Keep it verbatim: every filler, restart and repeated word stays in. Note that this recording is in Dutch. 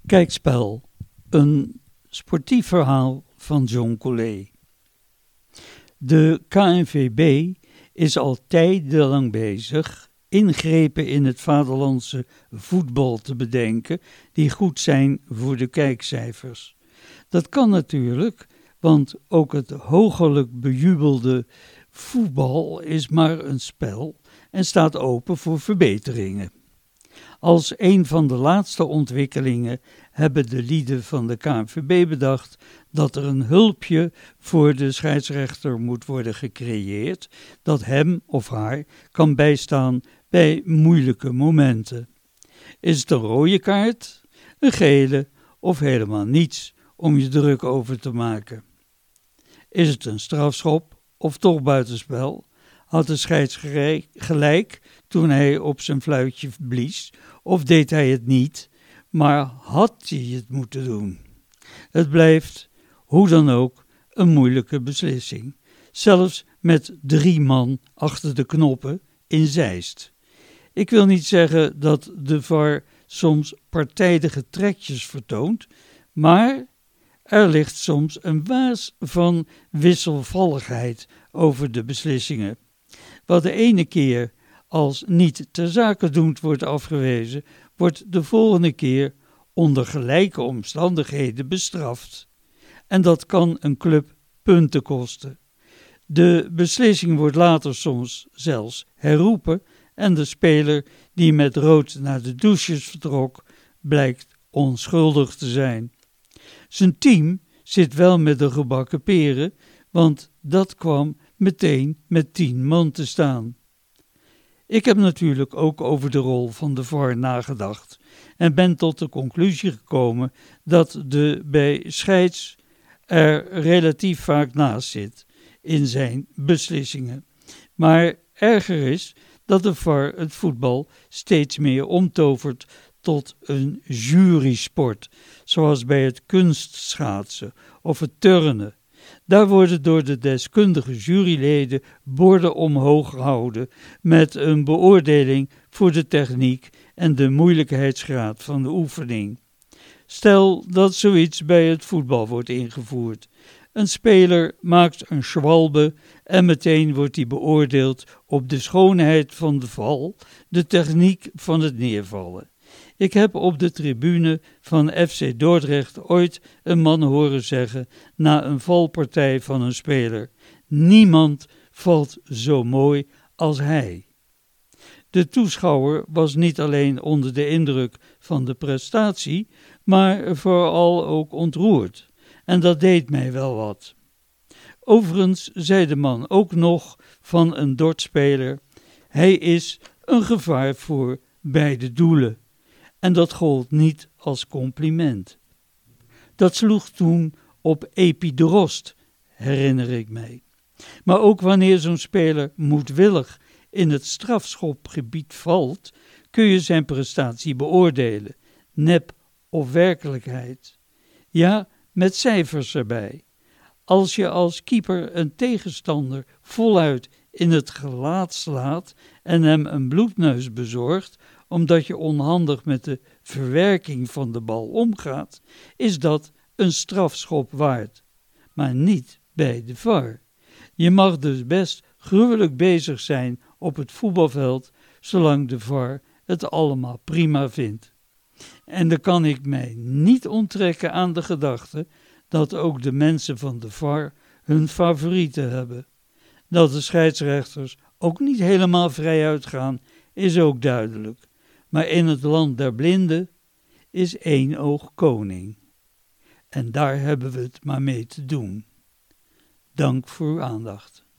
Kijkspel, een sportief verhaal van John Collet. De K N V B is al tijdenlang bezig ingrepen in het vaderlandse voetbal te bedenken die goed zijn voor de kijkcijfers. Dat kan natuurlijk, want ook het hoogelijk bejubelde voetbal is maar een spel en staat open voor verbeteringen. Als een van de laatste ontwikkelingen hebben de lieden van de K N V B bedacht dat er een hulpje voor de scheidsrechter moet worden gecreëerd dat hem of haar kan bijstaan bij moeilijke momenten. Is het een rode kaart, een gele of helemaal niets om je druk over te maken? Is het een strafschop of toch buitenspel? Had de scheidsrechter gelijk toen hij op zijn fluitje blies, of deed hij het niet, maar had hij het moeten doen? Het blijft, hoe dan ook, een moeilijke beslissing, zelfs met drie man achter de knoppen in Zeist. Ik wil niet zeggen dat de V A R soms partijdige trekjes vertoont, maar er ligt soms een waas van wisselvalligheid over de beslissingen. Wat de ene keer als niet ter zake doend wordt afgewezen, wordt de volgende keer onder gelijke omstandigheden bestraft. En dat kan een club punten kosten. De beslissing wordt later soms zelfs herroepen en de speler die met rood naar de douches vertrok, blijkt onschuldig te zijn. Zijn team zit wel met de gebakken peren, want dat kwam meteen met tien man te staan. Ik heb natuurlijk ook over de rol van de V A R nagedacht en ben tot de conclusie gekomen dat de bij scheids er relatief vaak naast zit in zijn beslissingen. Maar erger is dat de V A R het voetbal steeds meer omtovert tot een jurysport, zoals bij het kunstschaatsen of het turnen. Daar worden door de deskundige juryleden borden omhoog gehouden met een beoordeling voor de techniek en de moeilijkheidsgraad van de oefening. Stel dat zoiets bij het voetbal wordt ingevoerd. Een speler maakt een schwalbe en meteen wordt hij beoordeeld op de schoonheid van de val, de techniek van het neervallen. Ik heb op de tribune van F C Dordrecht ooit een man horen zeggen na een valpartij van een speler: niemand valt zo mooi als hij. De toeschouwer was niet alleen onder de indruk van de prestatie, maar vooral ook ontroerd. En dat deed mij wel wat. Overigens zei de man ook nog van een Dordspeler: hij is een gevaar voor beide doelen. En dat gold niet als compliment. Dat sloeg toen op Epidrost, herinner ik mij. Maar ook wanneer zo'n speler moedwillig in het strafschopgebied valt, kun je zijn prestatie beoordelen, nep of werkelijkheid. Ja, met cijfers erbij. Als je als keeper een tegenstander voluit in het gelaat slaat en hem een bloedneus bezorgt, omdat je onhandig met de verwerking van de bal omgaat, is dat een strafschop waard. Maar niet bij de V A R. Je mag dus best gruwelijk bezig zijn op het voetbalveld, zolang de V A R het allemaal prima vindt. En dan kan ik mij niet onttrekken aan de gedachte dat ook de mensen van de V A R hun favorieten hebben. Dat de scheidsrechters ook niet helemaal vrij uitgaan, is ook duidelijk. Maar in het land der blinden is één oog koning. En daar hebben we het maar mee te doen. Dank voor uw aandacht.